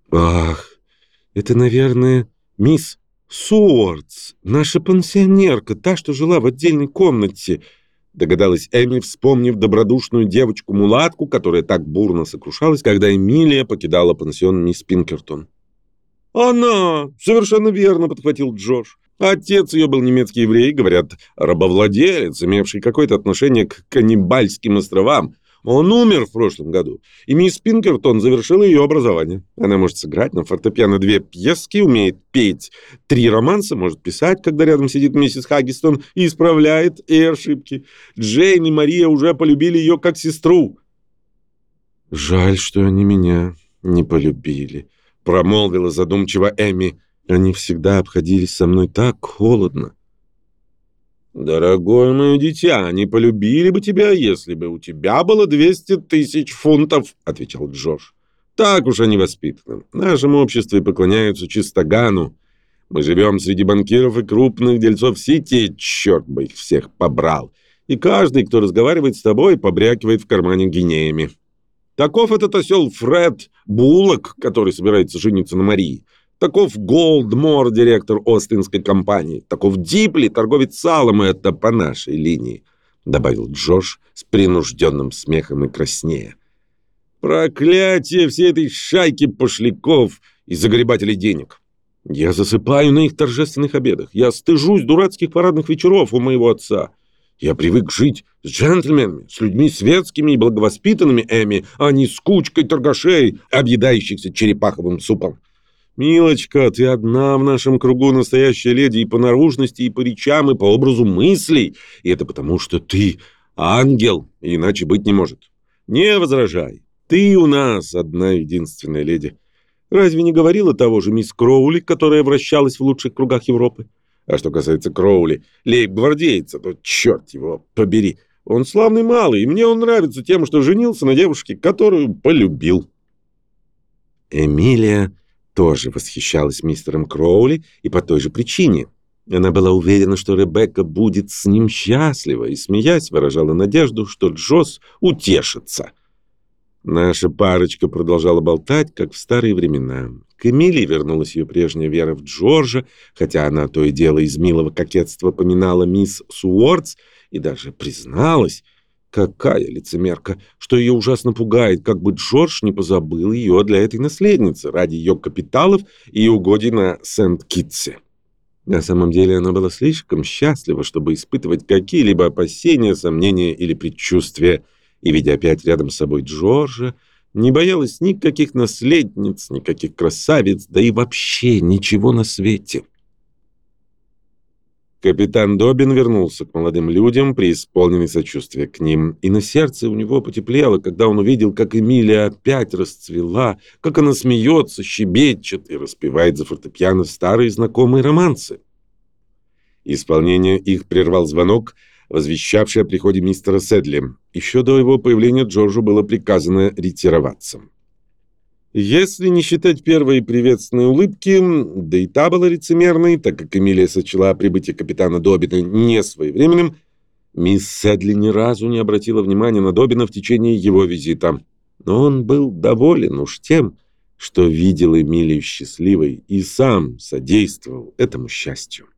Ах, это, наверное, мисс Суортс, наша пансионерка, та, что жила в отдельной комнате, догадалась Эми, вспомнив добродушную девочку-мулатку, которая так бурно сокрушалась, когда Эмилия покидала пансион мисс Пинкертон. «Она! Совершенно верно!» — подхватил Джордж. Отец ее был немецкий еврей, говорят, рабовладелец, имевший какое-то отношение к каннибальским островам. Он умер в прошлом году, и мисс Пинкертон завершила ее образование. Она может сыграть на фортепиано 2 пьески, умеет петь 3 романса, может писать, когда рядом сидит миссис Хаггистон, и исправляет и ошибки. Джейн и Мария уже полюбили ее как сестру. «Жаль, что они меня не полюбили», — промолвила задумчиво Эми. «Они всегда обходились со мной так холодно». «Дорогое мое дитя, они полюбили бы тебя, если бы у тебя было 200 тысяч фунтов», — отвечал Джордж. «Так уж они воспитаны. В нашем обществе поклоняются чистогану. Мы живем среди банкиров и крупных дельцов Сити, черт бы их всех побрал. И каждый, кто разговаривает с тобой, побрякивает в кармане гинеями. Таков этот осел Фред Буллок, который собирается жениться на Марии. Таков Голдмор, директор Остинской компании. Таков Дипли, торговец салом, и это по нашей линии», — добавил Джош с принужденным смехом и краснея. «Проклятие всей этой шайки пошляков и загребателей денег! Я засыпаю на их торжественных обедах. Я стыжусь дурацких парадных вечеров у моего отца. Я привык жить с джентльменами, с людьми светскими и благовоспитанными, Эми, а не с кучкой торгашей, объедающихся черепаховым супом. Милочка, ты одна в нашем кругу настоящая леди и по наружности, и по речам, и по образу мыслей. И это потому, что ты ангел, иначе быть не может. Не возражай. Ты у нас одна единственная леди. Разве не говорила того же мисс Кроули, которая вращалась в лучших кругах Европы? А что касается Кроули, лейб-гвардейца, то черт его побери. Он славный малый, и мне он нравится тем, что женился на девушке, которую полюбил». Эмилия тоже восхищалась мистером Кроули и по той же причине. Она была уверена, что Ребекка будет с ним счастлива, и, смеясь, выражала надежду, что Джосс утешится. Наша парочка продолжала болтать, как в старые времена. К Эмилии вернулась ее прежняя вера в Джорджа, хотя она то и дело из милого кокетства поминала мисс Суортс и даже призналась, какая лицемерка, что ее ужасно пугает, как бы Джордж не позабыл ее для этой наследницы ради ее капиталов и угодий на Сент-Китсе. На самом деле она была слишком счастлива, чтобы испытывать какие-либо опасения, сомнения или предчувствия, и, видя опять рядом с собой Джорджа, не боялась никаких наследниц, никаких красавиц, да и вообще ничего на свете. Капитан Добин вернулся к молодым людям, преисполненный сочувствия к ним, и на сердце у него потеплело, когда он увидел, как Эмилия опять расцвела, как она смеется, щебечет и распевает за фортепиано старые знакомые романсы. Исполнение их прервал звонок, возвещавший о приходе мистера Сэдли. Еще до его появления Джорджу было приказано ретироваться. Если не считать первой приветственной улыбки, да и та была лицемерной, так как Эмилия сочла прибытие капитана Добина несвоевременным, мисс Сэдли ни разу не обратила внимания на Добина в течение его визита. Но он был доволен уж тем, что видел Эмилию счастливой и сам содействовал этому счастью.